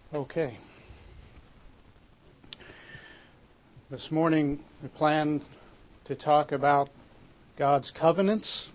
Okay. This morning we plan to talk about God's covenants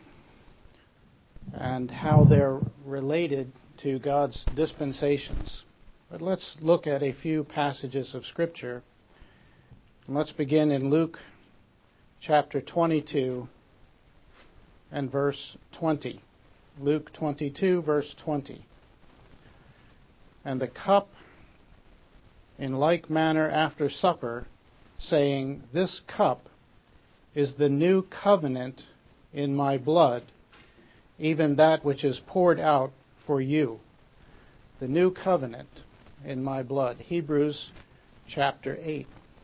and how they're related to God's dispensations. But let's look at a few passages of Scripture. And let's begin in Luke chapter 22 and verse 20. Luke 22, verse 20. And the cup in like manner after supper, saying, This cup is the new covenant in my blood, even that which is poured out for you. The new covenant in my blood. Hebrews chapter 8.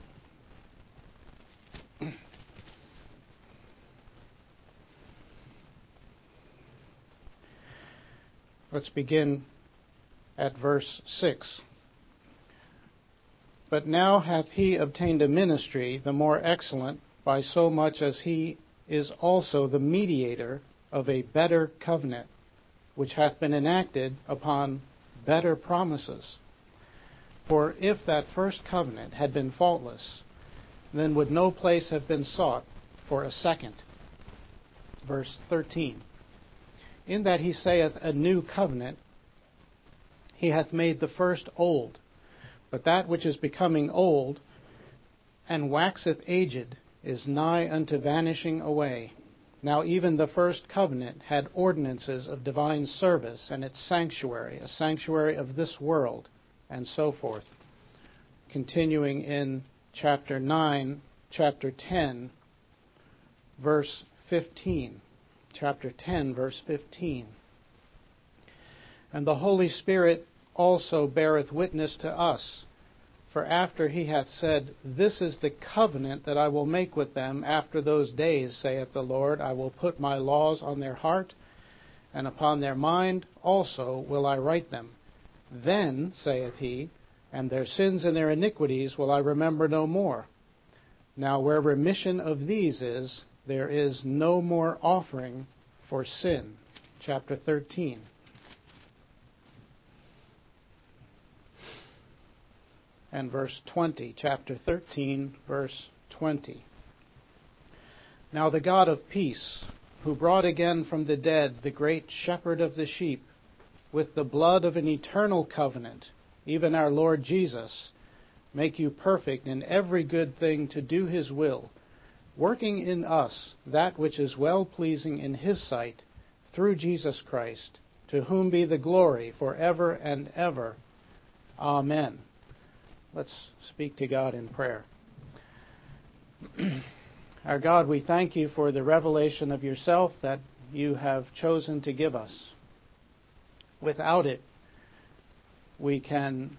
Let's begin at verse 6. But now hath he obtained a ministry the more excellent, by so much as he is also the mediator of a better covenant, which hath been enacted upon better promises. For if that first covenant had been faultless, then would no place have been sought for a second. Verse 13. In that he saith a new covenant, he hath made the first old. But that which is becoming old and waxeth aged is nigh unto vanishing away. Now even the first covenant had ordinances of divine service, and its sanctuary, a sanctuary of this world, and so forth. Continuing in chapter 10, verse 15. Chapter 10, verse 15. And the Holy Spirit also beareth witness to us, for after he hath said, This is the covenant that I will make with them after those days, saith the Lord, I will put my laws on their heart, and upon their mind also will I write them. Then, saith he, and their sins and their iniquities will I remember no more. Now where remission of these is, there is no more offering for sin. Chapter 13. And verse 20. Chapter 13, verse 20. Now the God of peace, who brought again from the dead the great shepherd of the sheep, with the blood of an eternal covenant, even our Lord Jesus, make you perfect in every good thing to do his will, working in us that which is well-pleasing in his sight, through Jesus Christ, to whom be the glory forever and ever. Amen. Let's speak to God in prayer. Our God, we thank you for the revelation of yourself that you have chosen to give us. Without it, we can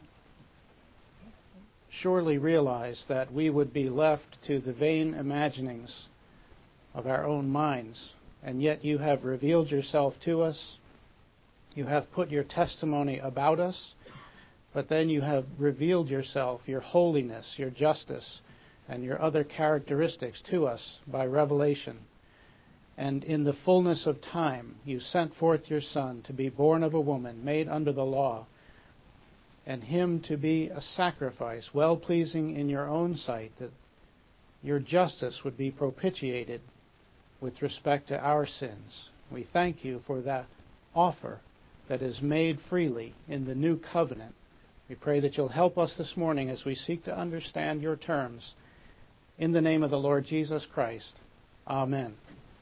surely realize that we would be left to the vain imaginings of our own minds. And yet you have revealed yourself to us. You have put your testimony about us. But then you have revealed yourself, your holiness, your justice, and your other characteristics to us by revelation. And in the fullness of time, you sent forth your Son to be born of a woman, made under the law, and him to be a sacrifice, well-pleasing in your own sight, that your justice would be propitiated with respect to our sins. We thank you for that offer that is made freely in the new covenant. We pray that you'll help us this morning as we seek to understand your terms. In the name of the Lord Jesus Christ. Amen.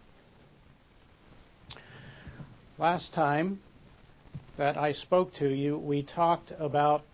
Last time that I spoke to you, we talked about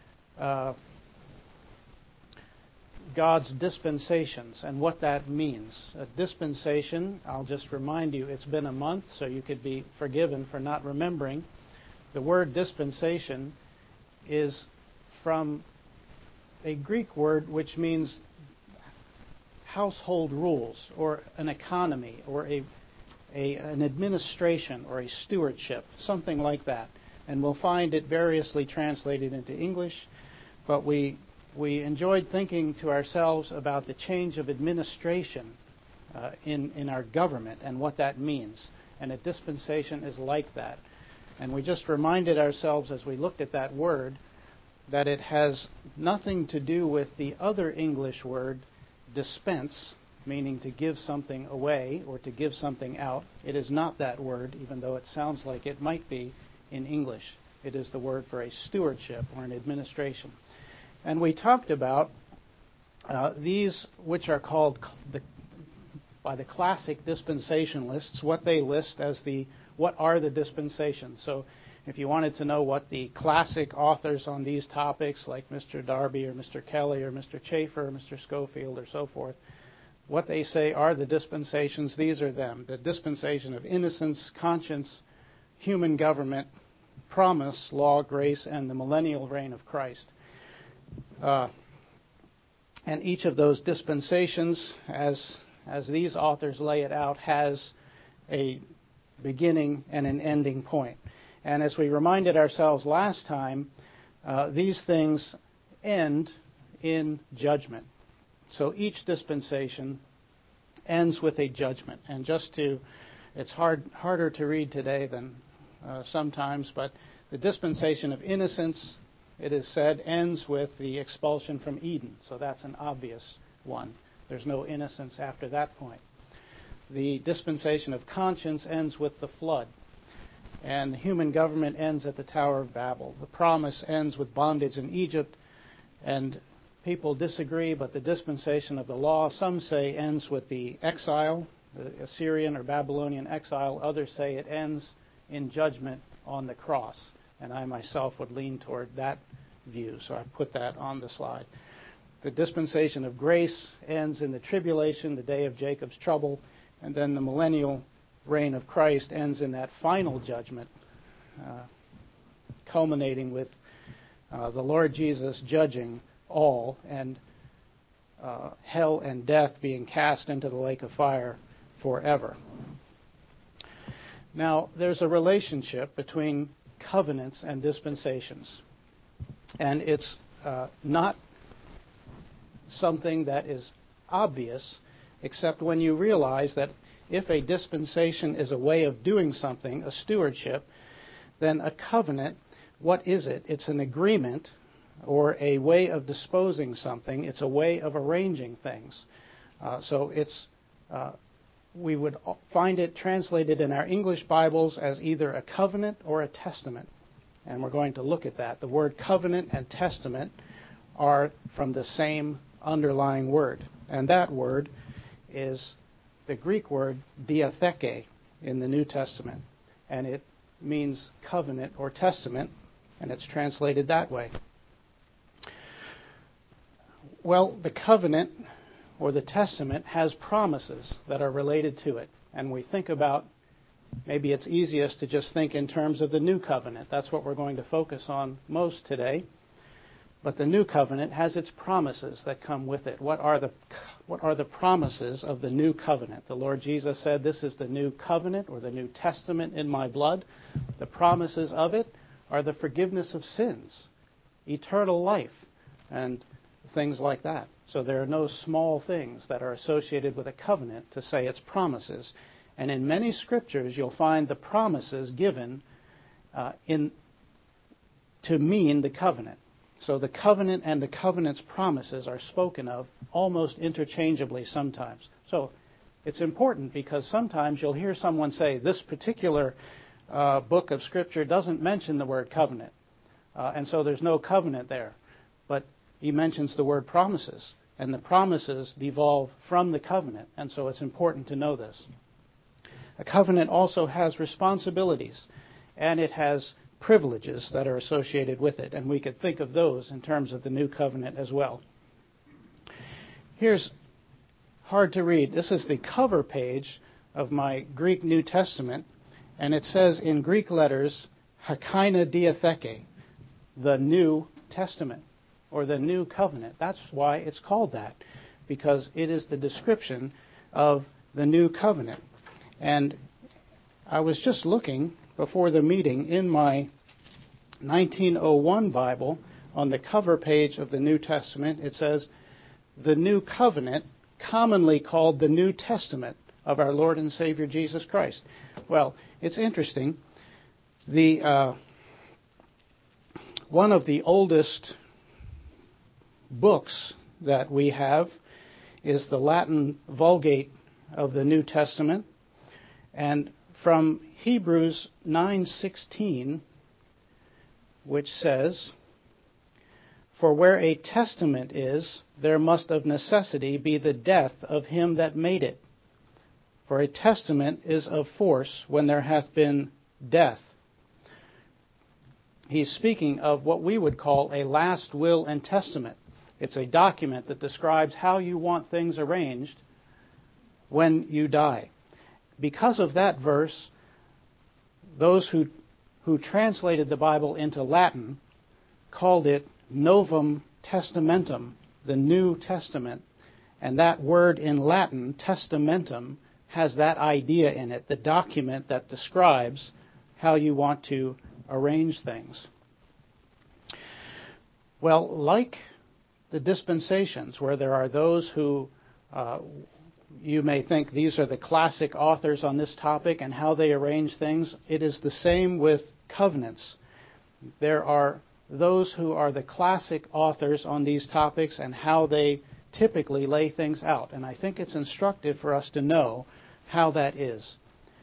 God's dispensations and what that means. A dispensation, I'll just remind you, it's been a month, so you could be forgiven for not remembering. The word dispensation is from a Greek word which means household rules or an economy or an administration or a stewardship, something like that. And we'll find it variously translated into English, but we enjoyed thinking to ourselves about the change of administration in our government and what that means. And a dispensation is like that. And we just reminded ourselves as we looked at that word that it has nothing to do with the other English word dispense, meaning to give something away or to give something out. It is not that word, even though it sounds like it might be in English. It is the word for a stewardship or an administration. And we talked about these, which are called by the classic dispensationalists, what they list as what are the dispensations. So if you wanted to know what the classic authors on these topics, like Mr. Darby or Mr. Kelly or Mr. Chafer or Mr. Schofield or so forth, what they say are the dispensations, these are them. The dispensation of innocence, conscience, human government, promise, law, grace, and the millennial reign of Christ. And each of those dispensations, as these authors lay it out, has a beginning and an ending point. And as we reminded ourselves last time, these things end in judgment. So each dispensation ends with a judgment. And it's harder to read today than sometimes, but the dispensation of innocence, it is said, ends with the expulsion from Eden. So that's an obvious one. There's no innocence after that point. The dispensation of conscience ends with the flood. And the human government ends at the Tower of Babel. The promise ends with bondage in Egypt. And people disagree, but the dispensation of the law, some say, ends with the exile, the Assyrian or Babylonian exile. Others say it ends in judgment on the cross. And I myself would lean toward that view, so I put that on the slide. The dispensation of grace ends in the tribulation, the day of Jacob's trouble, and then the millennial reign of Christ ends in that final judgment, culminating with the Lord Jesus judging all and hell and death being cast into the lake of fire forever. Now, there's a relationship between covenants and dispensations, and it's not something that is obvious, except when you realize that if a dispensation is a way of doing something, a stewardship, then a covenant, what is it? It's an agreement or a way of disposing something. It's a way of arranging things. We would find it translated in our English Bibles as either a covenant or a testament. And we're going to look at that. The word covenant and testament are from the same underlying word. And that word is the Greek word diatheke in the New Testament. And it means covenant or testament, and it's translated that way. Well, the covenant or the testament has promises that are related to it. And we think about, maybe it's easiest to just think in terms of the new covenant. That's what we're going to focus on most today. But the new covenant has its promises that come with it. What are the promises of the new covenant? The Lord Jesus said, "This is the new covenant or the new testament in my blood." The promises of it are the forgiveness of sins, eternal life, and things like that. So there are no small things that are associated with a covenant to say its promises. And in many scriptures, you'll find the promises given to mean the covenant. So the covenant and the covenant's promises are spoken of almost interchangeably sometimes. So it's important because sometimes you'll hear someone say, this particular book of Scripture doesn't mention the word covenant. And so there's no covenant there. But he mentions the word promises. And the promises devolve from the covenant. And so it's important to know this. A covenant also has responsibilities. And it has privileges that are associated with it, and we could think of those in terms of the new covenant as well. Here's hard to read. This is the cover page of my Greek New Testament, and it says in Greek letters, Hakaina Diatheke, the New Testament, or the New Covenant. That's why it's called that, because it is the description of the New Covenant. And I was just looking before the meeting in my 1901 Bible, on the cover page of the New Testament, it says, the New Covenant, commonly called the New Testament of our Lord and Savior Jesus Christ. Well, it's interesting. When One of the oldest books that we have is the Latin Vulgate of the New Testament. And from Hebrews 9:16, which says, "For where a testament is, there must of necessity be the death of him that made it. For a testament is of force when there hath been death." He's speaking of what we would call a last will and testament. It's a document that describes how you want things arranged when you die. Because of that verse, those who translated the Bible into Latin called it Novum Testamentum, the New Testament. And that word in Latin, testamentum, has that idea in it, the document that describes how you want to arrange things. Well, like the dispensations, where there are those who you may think these are the classic authors on this topic and how they arrange things, it is the same with covenants. There are those who are the classic authors on these topics and how they typically lay things out. And I think it's instructive for us to know how that is.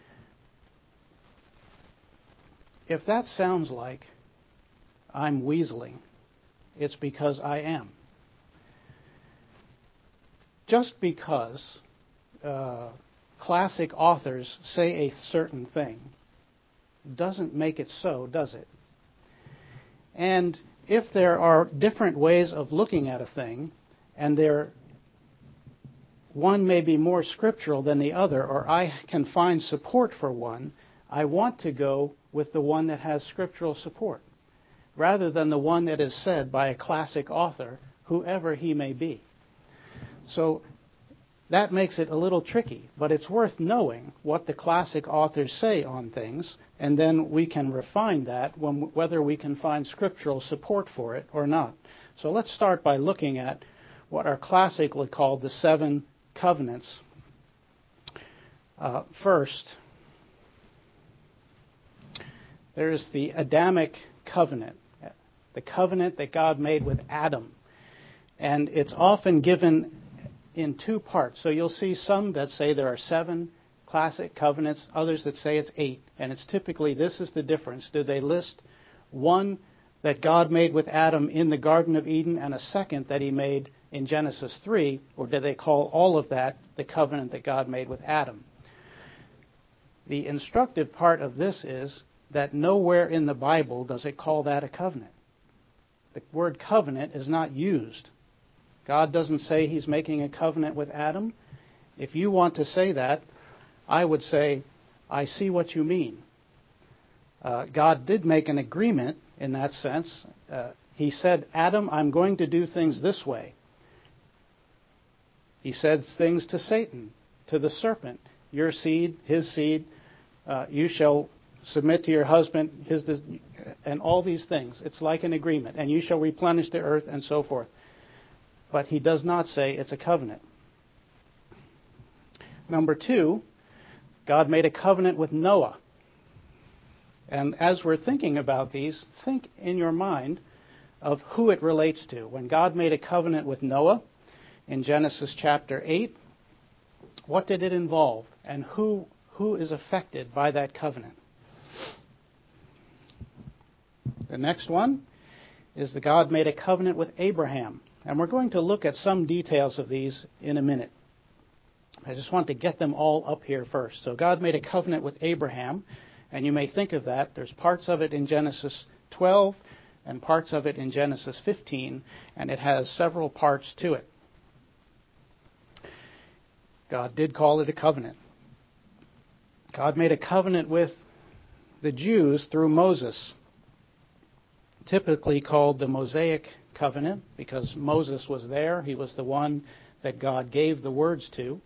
If that sounds like I'm weaseling, it's because I am. Just because classic authors say a certain thing doesn't make it so, does it? And if there are different ways of looking at a thing, and one may be more scriptural than the other, or I can find support for one, I want to go with the one that has scriptural support, rather than the one that is said by a classic author, whoever he may be. So that makes it a little tricky, but it's worth knowing what the classic authors say on things, and then we can refine that whether we can find scriptural support for it or not. So let's start by looking at what are classically called the 7 covenants. First, there's the Adamic covenant, the covenant that God made with Adam. And it's often given in 2 parts. So you'll see some that say there are 7 classic covenants, others that say it's 8. And it's typically, this is the difference. Do they list one that God made with Adam in the Garden of Eden and a second that he made in Genesis 3, or do they call all of that the covenant that God made with Adam? The instructive part of this is that nowhere in the Bible does it call that a covenant. The word covenant is not used. God doesn't say he's making a covenant with Adam. If you want to say that, I would say, I see what you mean. God did make an agreement in that sense. He said, Adam, I'm going to do things this way. He said things to Satan, to the serpent, your seed, his seed, you shall submit to your husband, and all these things. It's like an agreement, and you shall replenish the earth, and so forth. But he does not say it's a covenant. Number 2, God made a covenant with Noah. And as we're thinking about these, think in your mind of who it relates to. When God made a covenant with Noah in Genesis chapter 8, what did it involve? And who is affected by that covenant? The next one is that God made a covenant with Abraham. And we're going to look at some details of these in a minute. I just want to get them all up here first. So God made a covenant with Abraham, and you may think of that. There's parts of it in Genesis 12 and parts of it in Genesis 15, and it has several parts to it. God did call it a covenant. God made a covenant with the Jews through Moses, typically called the Mosaic covenant because Moses was there. He was the one that God gave the words to.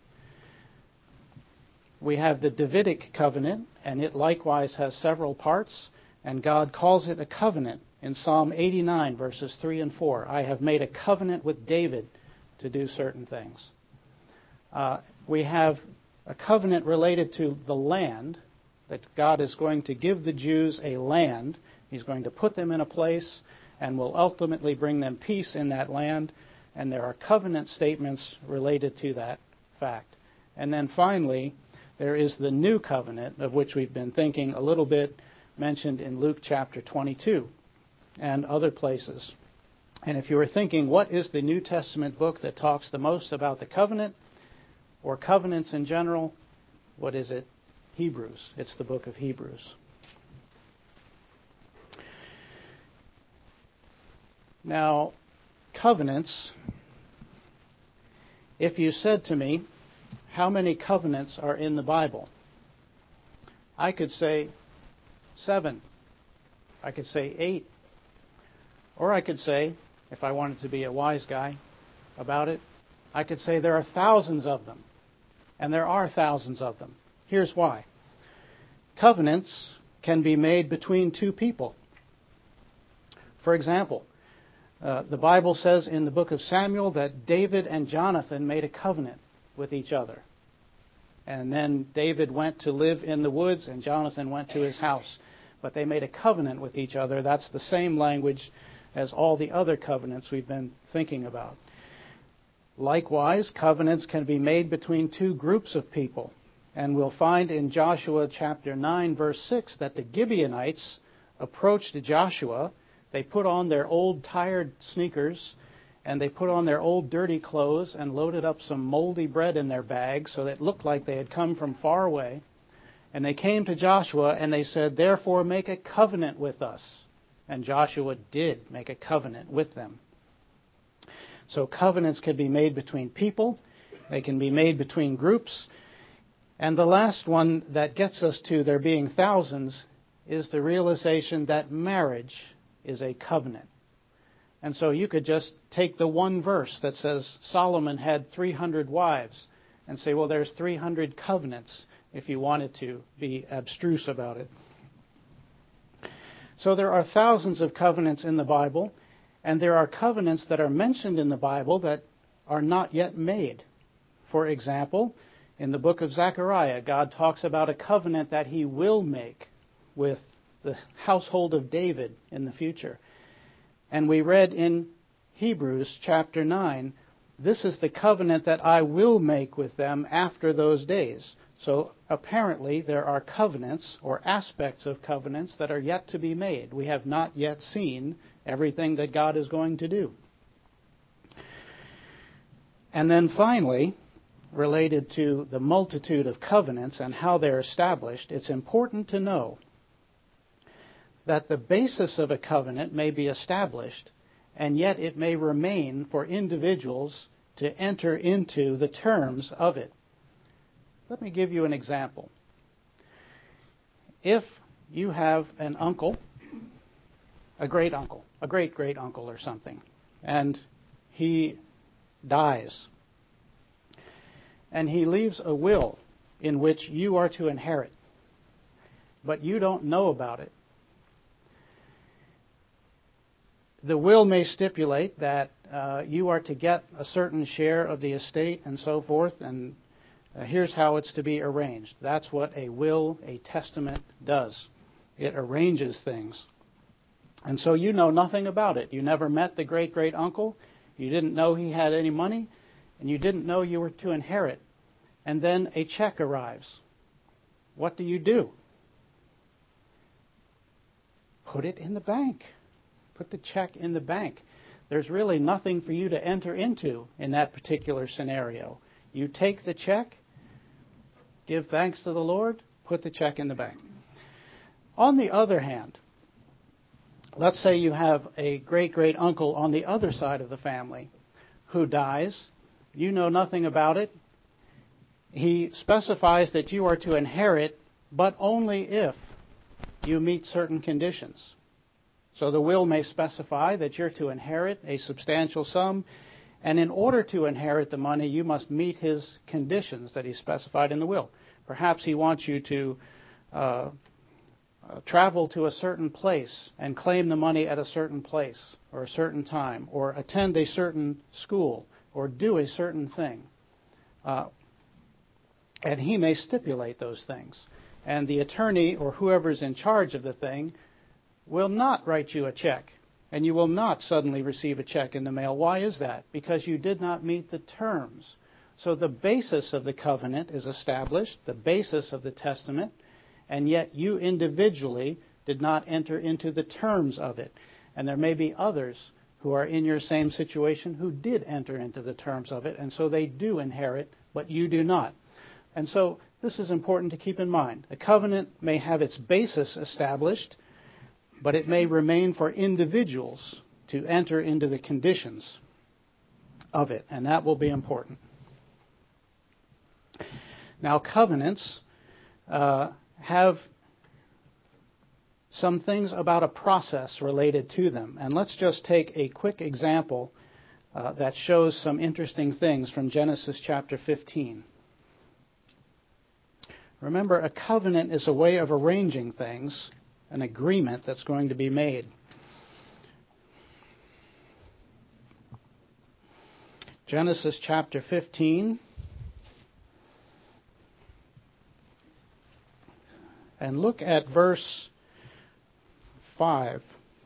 We have the Davidic covenant, and it likewise has several parts, and God calls it a covenant in Psalm 89, verses 3 and 4. I have made a covenant with David to do certain things. We have a covenant related to the land, that God is going to give the Jews a land. He's going to put them in a place, and will ultimately bring them peace in that land. And there are covenant statements related to that fact. And then finally, there is the new covenant, of which we've been thinking a little bit, mentioned in Luke chapter 22 and other places. And if you were thinking, what is the New Testament book that talks the most about the covenant or covenants in general? What is it? Hebrews. It's the book of Hebrews. Now, covenants, if you said to me, how many covenants are in the Bible? I could say 7. I could say 8. Or I could say, if I wanted to be a wise guy about it, I could say there are thousands of them. And there are thousands of them. Here's why. Covenants can be made between two people. For example, the Bible says in the book of Samuel that David and Jonathan made a covenant with each other. And then David went to live in the woods and Jonathan went to his house. But they made a covenant with each other. That's the same language as all the other covenants we've been thinking about. Likewise, covenants can be made between two groups of people. And we'll find in Joshua chapter 9, verse 6, that the Gibeonites approached Joshua. They put on their old tired sneakers, and they put on their old dirty clothes and loaded up some moldy bread in their bags so that it looked like they had come from far away. And they came to Joshua and they said, "Therefore make a covenant with us." And Joshua did make a covenant with them. So covenants can be made between people. They can be made between groups. And the last one that gets us to there being thousands is the realization that marriage is a covenant. And so you could just take the one verse that says Solomon had 300 wives and say, well, there's 300 covenants, if you wanted to be abstruse about it. So there are thousands of covenants in the Bible, and there are covenants that are mentioned in the Bible that are not yet made. For example, in the book of Zechariah, God talks about a covenant that he will make with the household of David in the future. And we read in Hebrews chapter 9, this is the covenant that I will make with them after those days. So apparently there are covenants or aspects of covenants that are yet to be made. We have not yet seen everything that God is going to do. And then finally, related to the multitude of covenants and how they're established, it's important to know that the basis of a covenant may be established, and yet it may remain for individuals to enter into the terms of it. Let me give you an example. If you have an uncle, a great-uncle, a great-great-uncle or something, and he dies, and he leaves a will in which you are to inherit, but you don't know about it, the will may stipulate that you are to get a certain share of the estate and so forth, and here's how it's to be arranged. That's what a will, a testament does. It arranges things. And so you know nothing about it. You never met the great-great-uncle. You didn't know he had any money, and you didn't know you were to inherit. And then a check arrives. What do? Put it in the bank. Put the check in the bank. There's really nothing for you to enter into in that particular scenario. You take the check, give thanks to the Lord, put the check in the bank. On the other hand, let's say you have a great-great-uncle on the other side of the family who dies. You know nothing about it. He specifies that you are to inherit, but only if you meet certain conditions. So the will may specify that you're to inherit a substantial sum, and in order to inherit the money, you must meet his conditions that he specified in the will. Perhaps he wants you to travel to a certain place and claim the money at a certain place or a certain time, or attend a certain school, or do a certain thing. And he may stipulate those things. And the attorney or whoever's in charge of the thing will not write you a check and you will not suddenly receive a check in the mail. Why is that? Because you did not meet the terms. So the basis of the covenant is established, the basis of the testament, and yet you individually did not enter into the terms of it. And there may be others who are in your same situation who did enter into the terms of it, and so they do inherit, but you do not. And so this is important to keep in mind. A covenant may have its basis established, but it may remain for individuals to enter into the conditions of it, and that will be important. Now, covenants have some things about a process related to them. And let's just take a quick example that shows some interesting things from Genesis chapter 15. Remember, a covenant is a way of arranging things, an agreement that's going to be made. Genesis chapter 15. And look at verse 5.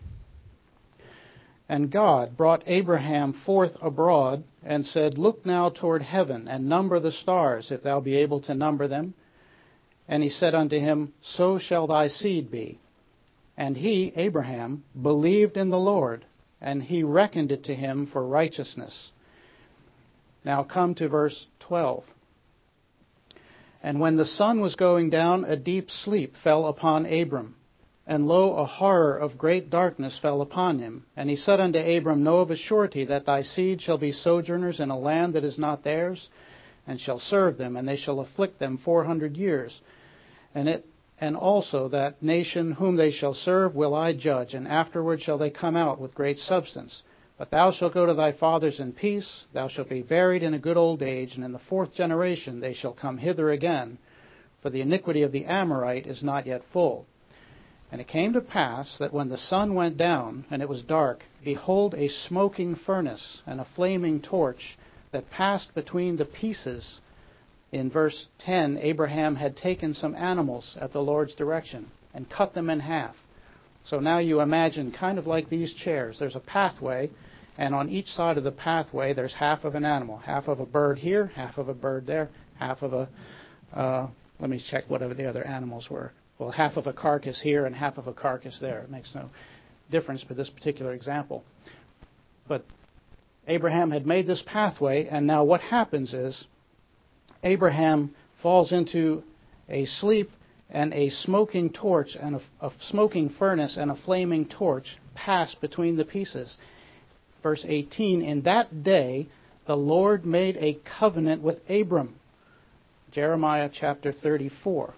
And God brought Abraham forth abroad and said, Look now toward heaven and number the stars, if thou be able to number them. And he said unto him, So shall thy seed be. And he, Abraham, believed in the Lord, and he reckoned it to him for righteousness. Now come to verse 12. And when the sun was going down, a deep sleep fell upon Abram. And lo, a horror of great darkness fell upon him. And he said unto Abram, Know of a surety that thy seed shall be sojourners in a land that is not theirs, and shall serve them, and they shall afflict them 400 years. And also that nation whom they shall serve will I judge, and afterward shall they come out with great substance. But thou shalt go to thy fathers in peace, thou shalt be buried in a good old age, and in the 4th generation they shall come hither again, for the iniquity of the Amorite is not yet full. And it came to pass that when the sun went down, and it was dark, behold, a smoking furnace and a flaming torch that passed between the pieces. In verse 10, Abraham had taken some animals at the Lord's direction and cut them in half. So now you imagine, kind of like these chairs, there's a pathway, and on each side of the pathway there's half of an animal. Half of a bird here, half of a bird there, half of a, let me check whatever the other animals were. Well, half of a carcass here and half of a carcass there. It makes no difference for this particular example. But Abraham had made this pathway, and now what happens is Abraham falls into a sleep, and a smoking torch and a smoking furnace and a flaming torch pass between the pieces. Verse 18, In that day the Lord made a covenant with Abram. Jeremiah chapter 34.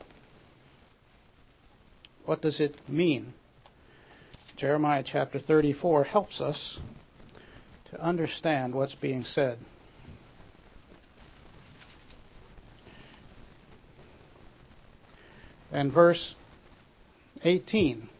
What does it mean? Jeremiah chapter 34 helps us to understand what's being said. And verse 18,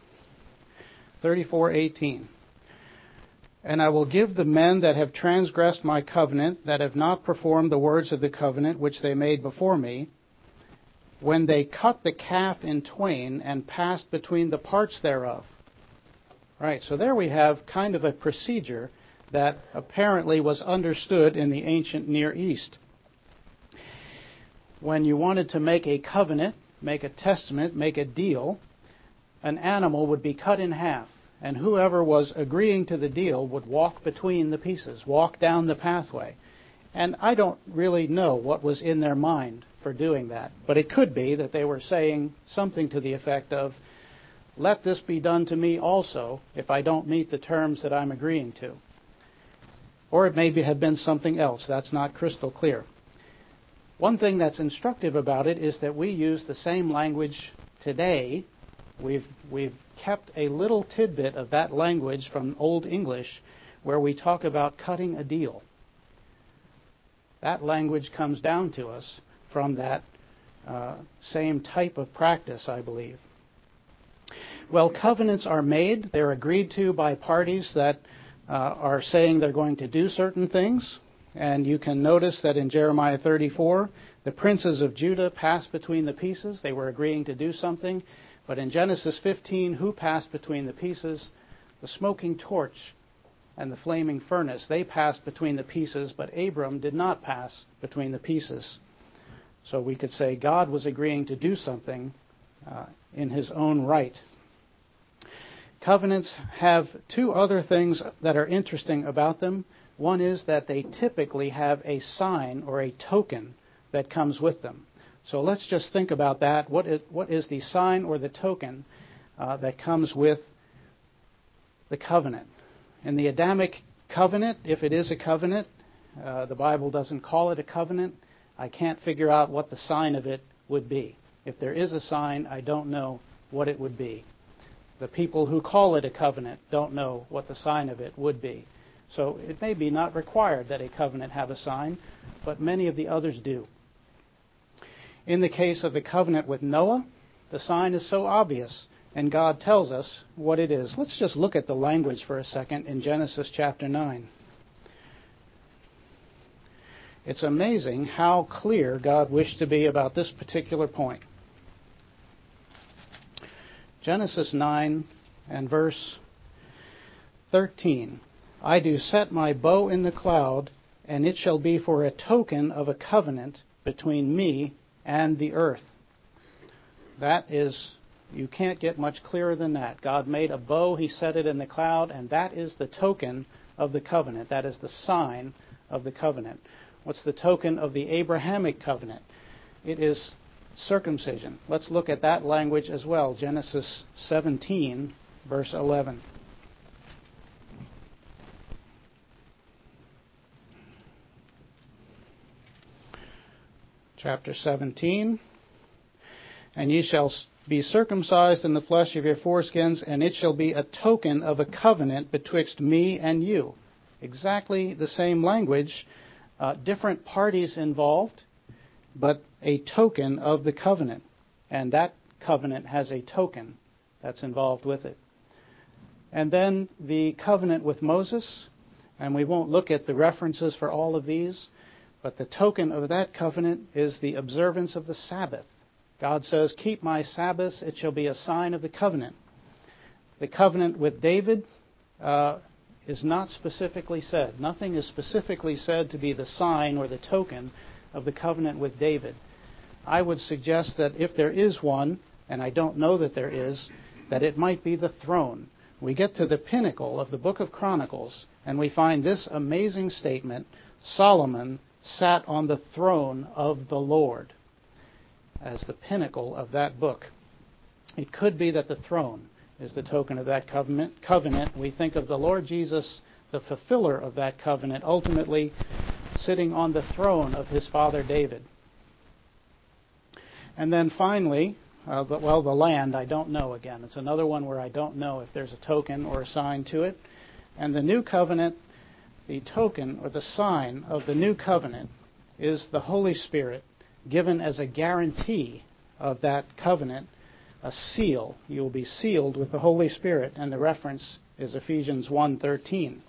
34:18. And I will give the men that have transgressed my covenant, that have not performed the words of the covenant which they made before me, when they cut the calf in twain and passed between the parts thereof. Right, so there we have kind of a procedure that apparently was understood in the ancient Near East. When you wanted to make a covenant, make a testament, make a deal, an animal would be cut in half, and whoever was agreeing to the deal would walk between the pieces, walk down the pathway. And I don't really know what was in their mind for doing that, but it could be that they were saying something to the effect of, let this be done to me also if I don't meet the terms that I'm agreeing to. Or it may have been something else. That's not crystal clear. One thing that's instructive about it is that we use the same language today. We've kept a little tidbit of that language from Old English where we talk about cutting a deal. That language comes down to us from that same type of practice, I believe. Well, covenants are made. They're agreed to by parties that are saying they're going to do certain things. And you can notice that in Jeremiah 34, the princes of Judah passed between the pieces. They were agreeing to do something. But in Genesis 15, who passed between the pieces? The smoking torch and the flaming furnace, they passed between the pieces, but Abram did not pass between the pieces. So we could say God was agreeing to do something in his own right. Covenants have two other things that are interesting about them. One is that they typically have a sign or a token that comes with them. So let's just think about that. What is the sign or the token that comes with the covenant? In the Adamic covenant, if it is a covenant, the Bible doesn't call it a covenant. I can't figure out what the sign of it would be. If there is a sign, I don't know what it would be. The people who call it a covenant don't know what the sign of it would be. So it may be not required that a covenant have a sign, but many of the others do. In the case of the covenant with Noah, the sign is so obvious, and God tells us what it is. Let's just look at the language for a second in Genesis chapter 9. It's amazing how clear God wished to be about this particular point. Genesis 9 and verse 13. I do set my bow in the cloud, and it shall be for a token of a covenant between me and the earth. That is, you can't get much clearer than that. God made a bow, he set it in the cloud, and that is the token of the covenant. That is the sign of the covenant. What's the token of the Abrahamic covenant? It is circumcision. Let's look at that language as well. Genesis 17, verse 11. Chapter 17. And ye shall be circumcised in the flesh of your foreskins, and it shall be a token of a covenant betwixt me and you. Exactly the same language, different parties involved, but a token of the covenant. And that covenant has a token that's involved with it. And then the covenant with Moses, and we won't look at the references for all of these, but the token of that covenant is the observance of the Sabbath. God says, keep my Sabbaths, it shall be a sign of the covenant. The covenant with David is not specifically said. Nothing is specifically said to be the sign or the token of the covenant with David. I would suggest that if there is one, and I don't know that there is, that it might be the throne. We get to the pinnacle of the book of Chronicles, and we find this amazing statement: Solomon sat on the throne of the Lord, as the pinnacle of that book. It could be that the throne is the token of that covenant. We think of the Lord Jesus, the fulfiller of that covenant, ultimately sitting on the throne of his father David. And then finally, the land, I don't know again. It's another one where I don't know if there's a token or a sign to it. And the new covenant, the token or the sign of the new covenant is the Holy Spirit, given as a guarantee of that covenant, a seal. You will be sealed with the Holy Spirit, and the reference is Ephesians 1:13.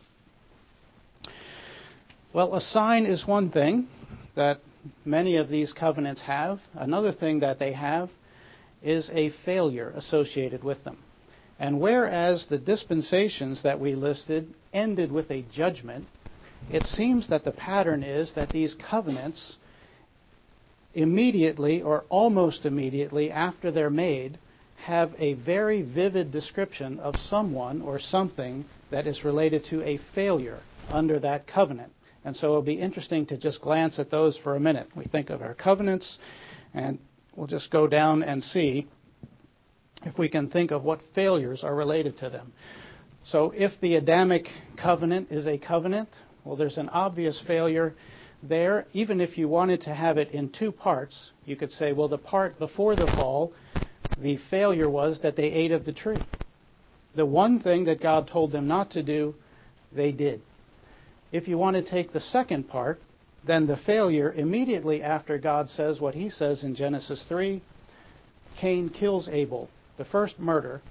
Well, a sign is one thing that many of these covenants have. Another thing that they have is a failure associated with them. And whereas the dispensations that we listed ended with a judgment, it seems that the pattern is that these covenants immediately or almost immediately after they're made have a very vivid description of someone or something that is related to a failure under that covenant. And so it'll be interesting to just glance at those for a minute. We think of our covenants, and we'll just go down and see if we can think of what failures are related to them. So if the Adamic covenant is a covenant, well, there's an obvious failure there. Even if you wanted to have it in two parts, you could say, well, the part before the fall, the failure was that they ate of the tree. The one thing that God told them not to do, they did. If you want to take the second part, then the failure immediately after God says what he says in Genesis 3, Cain kills Abel, the first murderer,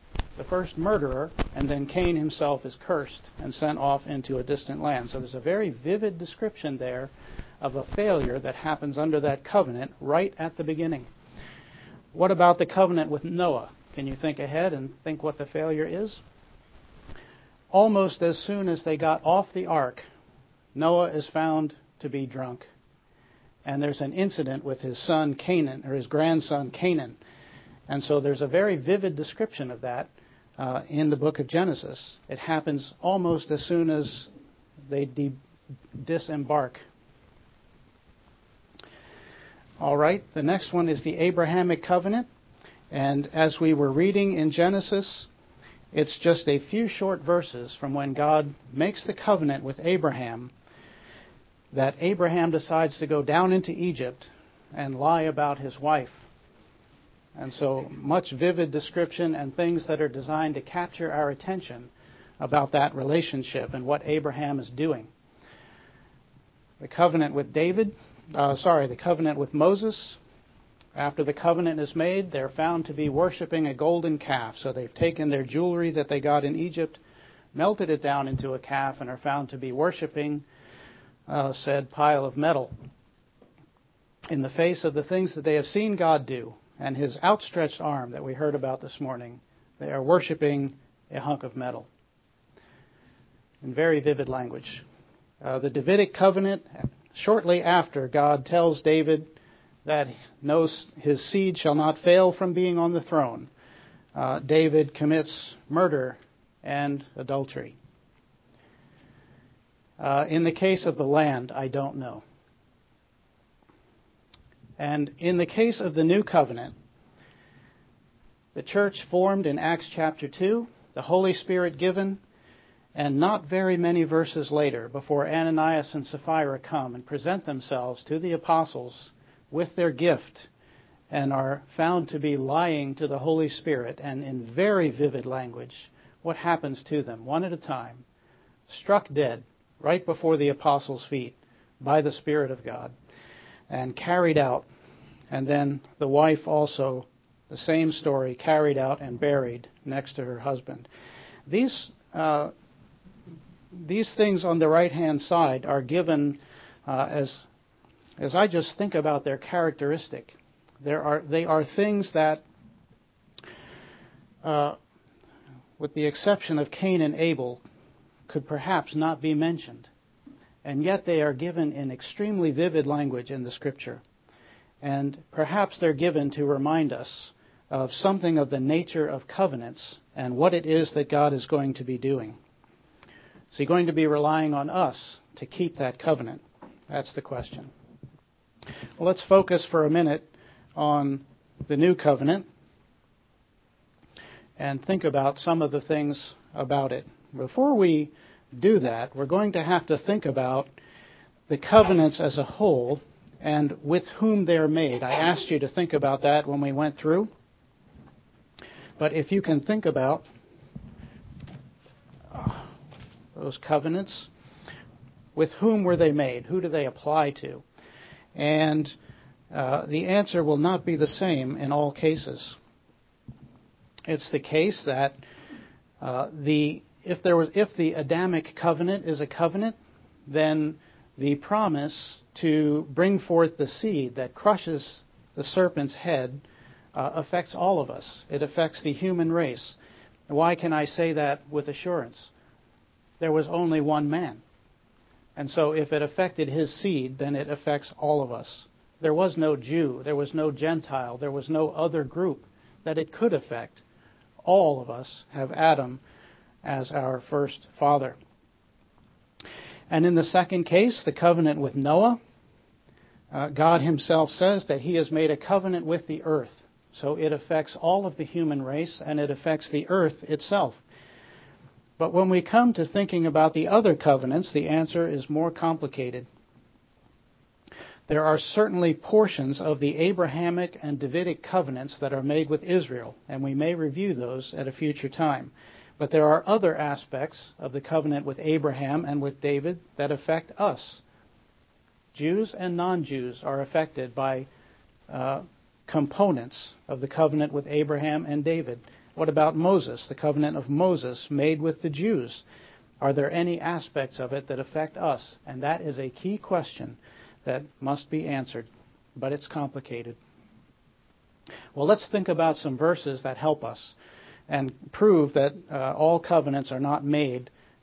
and then Cain himself is cursed and sent off into a distant land. So there's a very vivid description there of a failure that happens under that covenant right at the beginning. What about the covenant with Noah? Can you think ahead and think what the failure is? almost as soon as they got off the ark, Noah is found to be drunk. And there's an incident with his son Canaan, or his grandson Canaan. And so there's a very vivid description of that in the book of Genesis. It happens almost as soon as they disembark. All right, the next one is the Abrahamic covenant. And as we were reading in Genesis, it's just a few short verses from when God makes the covenant with Abraham that Abraham decides to go down into Egypt and lie about his wife. And so much vivid description and things that are designed to capture our attention about that relationship and what Abraham is doing. The covenant with the covenant with Moses. After the covenant is made, they're found to be worshiping a golden calf. So they've taken their jewelry that they got in Egypt, melted it down into a calf, and are found to be worshiping said pile of metal. In the face of the things that they have seen God do and his outstretched arm that we heard about this morning, they are worshiping a hunk of metal. In very vivid language. The Davidic covenant, shortly after God tells David that his seed shall not fail from being on the throne, David commits murder and adultery. In the case of the land, I don't know. And in the case of the new covenant, the church formed in Acts chapter 2, the Holy Spirit given, and not very many verses later, before Ananias and Sapphira come and present themselves to the apostles with their gift, and are found to be lying to the Holy Spirit, and in very vivid language, what happens to them, one at a time, struck dead right before the apostles' feet by the Spirit of God, and carried out. And then the wife also, the same story, carried out and buried next to her husband. These things on the right-hand side are given as I just think about their characteristic. They are things that, with the exception of Cain and Abel, could perhaps not be mentioned. And yet they are given in extremely vivid language in the Scripture. And perhaps they're given to remind us of something of the nature of covenants and what it is that God is going to be doing. Is he going to be relying on us to keep that covenant? That's the question. Well, let's focus for a minute on the new covenant and think about some of the things about it. Before we do that, we're going to have to think about the covenants as a whole and with whom they're made. I asked you to think about that when we went through. But if you can think about those covenants, with whom were they made? Who do they apply to? And the answer will not be the same in all cases. It's the case that if the Adamic covenant is a covenant, then the promise to bring forth the seed that crushes the serpent's head affects all of us. It affects the human race. Why can I say that with assurance? There was only one man. And so if it affected his seed, then it affects all of us. There was no Jew, there was no Gentile, there was no other group that it could affect. All of us have Adam as our first father. And in the second case, the covenant with Noah, God himself says that he has made a covenant with the earth. So it affects all of the human race and it affects the earth itself. But when we come to thinking about the other covenants, the answer is more complicated. There are certainly portions of the Abrahamic and Davidic covenants that are made with Israel, and we may review those at a future time. But there are other aspects of the covenant with Abraham and with David that affect us. Jews and non-Jews are affected by components of the covenant with Abraham and David. What about Moses, the covenant of Moses made with the Jews? Are there any aspects of it that affect us? And that is a key question that must be answered, but it's complicated. Well, let's think about some verses that help us and prove that all covenants are not made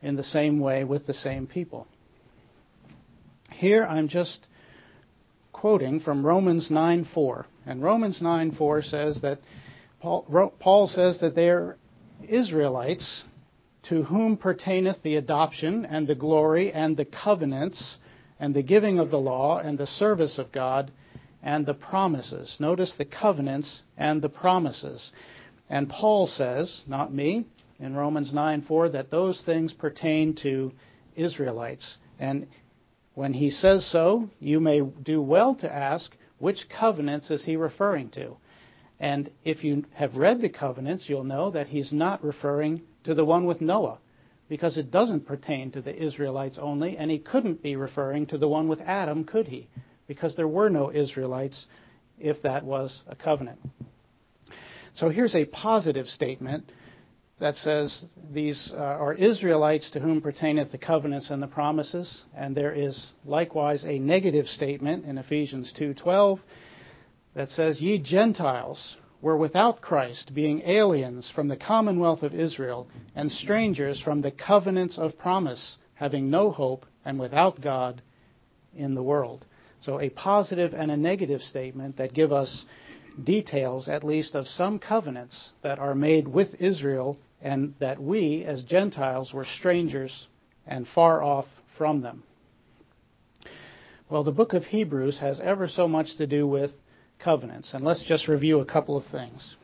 in the same way with the same people. Here I'm just quoting from Romans 9:4. And Romans 9:4 says that Paul says that they are Israelites to whom pertaineth the adoption and the glory and the covenants and the giving of the law and the service of God and the promises. Notice the covenants and the promises. And Paul says, not me, in Romans 9:4, that those things pertain to Israelites. And when he says so, you may do well to ask, which covenants is he referring to? And if you have read the covenants, you'll know that he's not referring to the one with Noah, because it doesn't pertain to the Israelites only, and he couldn't be referring to the one with Adam, could he? Because there were no Israelites if that was a covenant. So here's a positive statement that says these are Israelites to whom pertaineth the covenants and the promises, and there is likewise a negative statement in Ephesians 2:12 that says, Ye Gentiles were without Christ, being aliens from the commonwealth of Israel, and strangers from the covenants of promise, having no hope and without God in the world. So a positive and a negative statement that give us details, at least, of some covenants that are made with Israel, and that we, as Gentiles, were strangers and far off from them. Well, the book of Hebrews has ever so much to do with covenants, and let's just review a couple of things.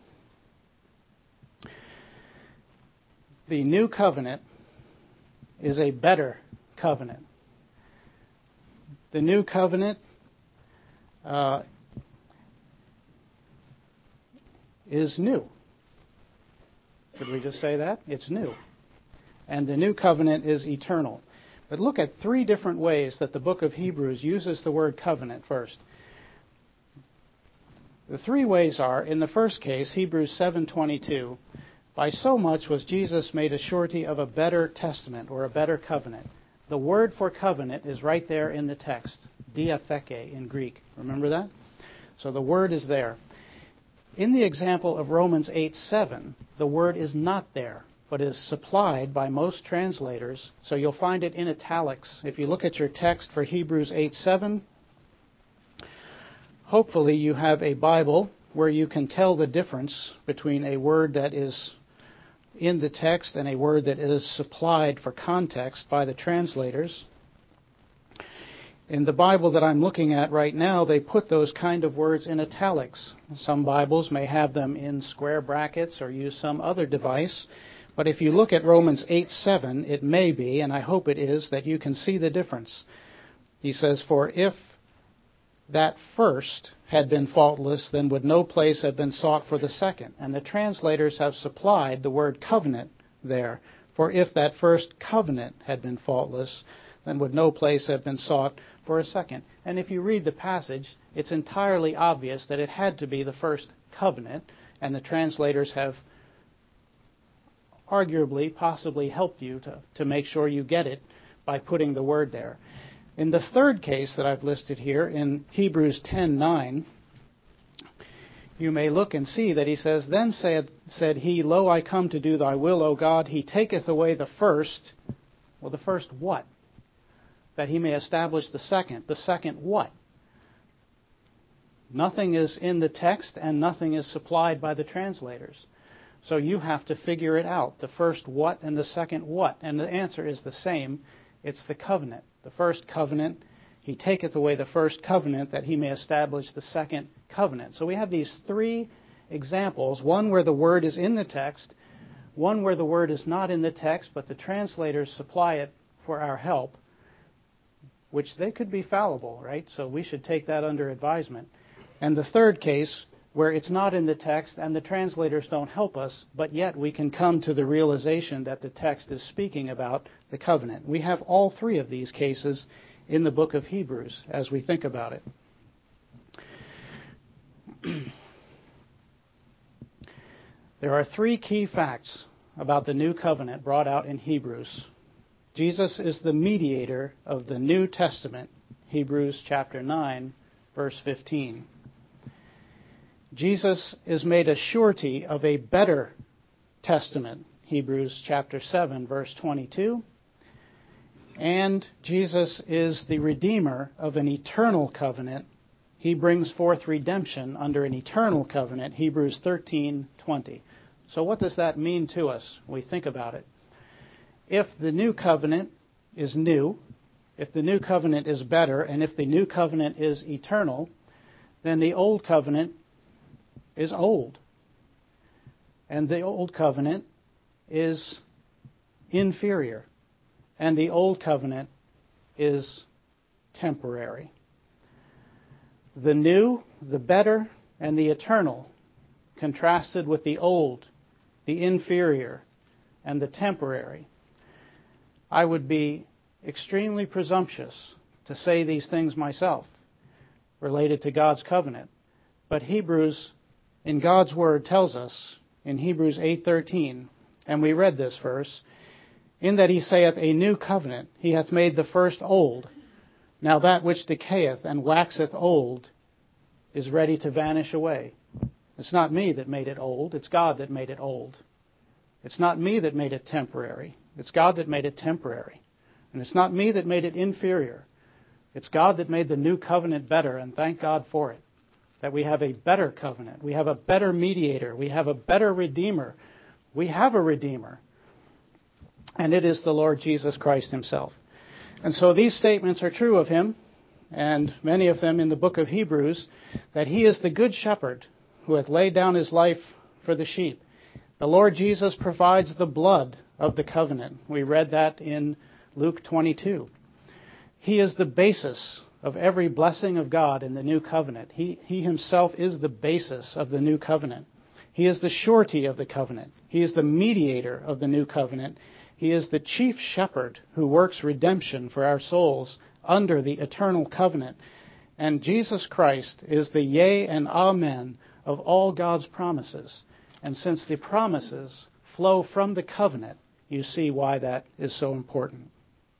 The new covenant is a better covenant. The new covenant is new. Could we just say that? It's new. And the new covenant is eternal. But look at three different ways that the book of Hebrews uses the word covenant first. The three ways are, in the first case, Hebrews 7:22, by so much was Jesus made a surety of a better testament, or a better covenant. The word for covenant is right there in the text, diatheke in Greek. Remember that? So the word is there. In the example of Romans 8:7, the word is not there, but is supplied by most translators. So you'll find it in italics. If you look at your text for Hebrews 8:7, hopefully you have a Bible where you can tell the difference between a word that is in the text and a word that is supplied for context by the translators. In the Bible that I'm looking at right now, they put those kind of words in italics. Some Bibles may have them in square brackets or use some other device. But if you look at Romans 8:7, it may be, and I hope it is, that you can see the difference. He says, For if that first had been faultless, then would no place have been sought for the second. And the translators have supplied the word covenant there. For if that first covenant had been faultless, then would no place have been sought for a second. And if you read the passage, it's entirely obvious that it had to be the first covenant, and the translators have arguably, possibly helped you to make sure you get it by putting the word there. In the third case that I've listed here, in Hebrews 10:9, you may look and see that he says, Then said he, Lo, I come to do thy will, O God. He taketh away the first. Well, the first what? That he may establish the second. The second what? Nothing is in the text and nothing is supplied by the translators. So you have to figure it out. The first what and the second what. And the answer is the same. It's the covenant. The first covenant, he taketh away the first covenant that he may establish the second covenant. So we have these three examples. One where the word is in the text. One where the word is not in the text, but the translators supply it for our help. Which they could be fallible, right? So we should take that under advisement. And the third case, where it's not in the text and the translators don't help us, but yet we can come to the realization that the text is speaking about the covenant. We have all three of these cases in the book of Hebrews as we think about it. There are three key facts about the new covenant brought out in Hebrews. Jesus is the mediator of the New Testament, Hebrews chapter 9, verse 15. Jesus is made a surety of a better testament, Hebrews chapter 7, verse 22. And Jesus is the Redeemer of an eternal covenant. He brings forth redemption under an eternal covenant, Hebrews 13:20. So what does that mean to us when we think about it? If the new covenant is new, if the new covenant is better, and if the new covenant is eternal, then the old covenant is old. And the old covenant is inferior. And the old covenant is temporary. The new, the better, and the eternal contrasted with the old, the inferior, and the temporary. I would be extremely presumptuous to say these things myself related to God's covenant. But Hebrews, in God's Word, tells us in Hebrews 8:13, and we read this verse, in that he saith, a new covenant, he hath made the first old. Now that which decayeth and waxeth old is ready to vanish away. It's not me that made it old, it's God that made it old. It's not me that made it temporary, it's God that made it temporary. And it's not me that made it inferior. It's God that made the new covenant better, and thank God for it. That we have a better covenant. We have a better mediator. We have a better redeemer. We have a redeemer. And it is the Lord Jesus Christ himself. And so these statements are true of him, and many of them in the book of Hebrews, that he is the good shepherd who hath laid down his life for the sheep. The Lord Jesus provides the blood of the covenant. We read that in Luke 22. He is the basis of every blessing of God in the new covenant. He himself is the basis of the new covenant. He is the surety of the covenant. He is the mediator of the new covenant. He is the chief shepherd who works redemption for our souls under the eternal covenant. And Jesus Christ is the yea and amen of all God's promises. And since the promises flow from the covenant, you see why that is so important.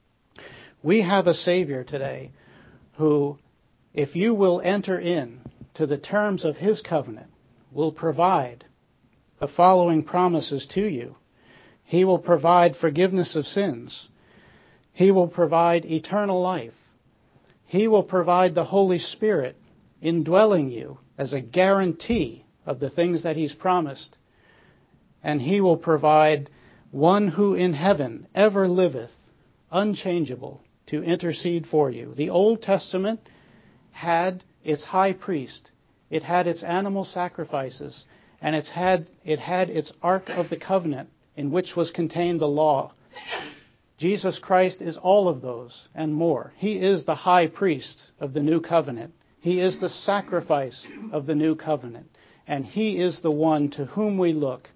We have a Savior today who, if you will enter in to the terms of his covenant, will provide the following promises to you. He will provide forgiveness of sins. He will provide eternal life. He will provide the Holy Spirit indwelling you as a guarantee of the things that he's promised. And he will provide one who in heaven ever liveth, unchangeable, to intercede for you. The Old Testament had its high priest. It had its animal sacrifices. And it had its Ark of the Covenant, in which was contained the law. Jesus Christ is all of those and more. He is the high priest of the new covenant. He is the sacrifice of the new covenant. And he is the one to whom we look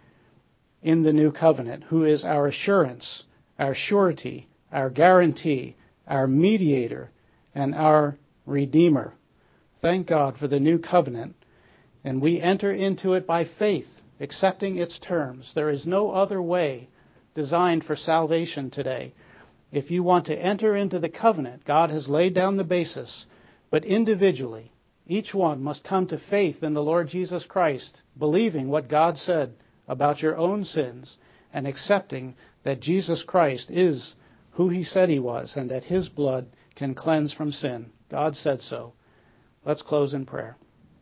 in the new covenant, who is our assurance, our surety, our guarantee, our mediator, and our redeemer. Thank God for the new covenant. And we enter into it by faith, accepting its terms. There is no other way designed for salvation today. If you want to enter into the covenant, God has laid down the basis, but individually, each one must come to faith in the Lord Jesus Christ, believing what God said about your own sins, and accepting that Jesus Christ is who he said he was, and that his blood can cleanse from sin. God said so. Let's close in prayer.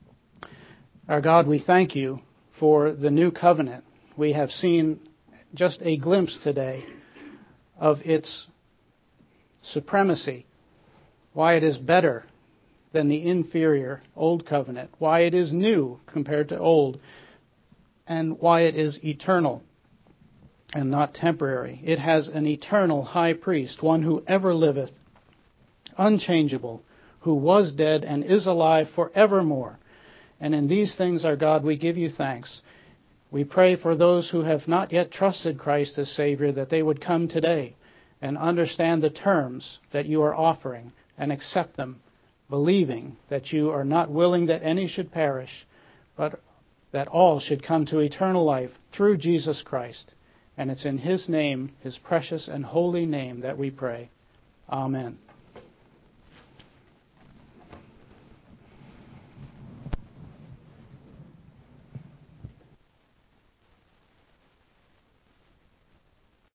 Our God, we thank you for the new covenant. We have seen just a glimpse today of its supremacy, why it is better than the inferior old covenant, why it is new compared to old, and why it is eternal and not temporary. It has an eternal high priest, one who ever liveth, unchangeable, who was dead and is alive forevermore. And in these things, our God, we give you thanks. We pray for those who have not yet trusted Christ as Savior, that they would come today and understand the terms that you are offering and accept them, believing that you are not willing that any should perish, but that all should come to eternal life through Jesus Christ. And it's in his name, his precious and holy name, that we pray. Amen.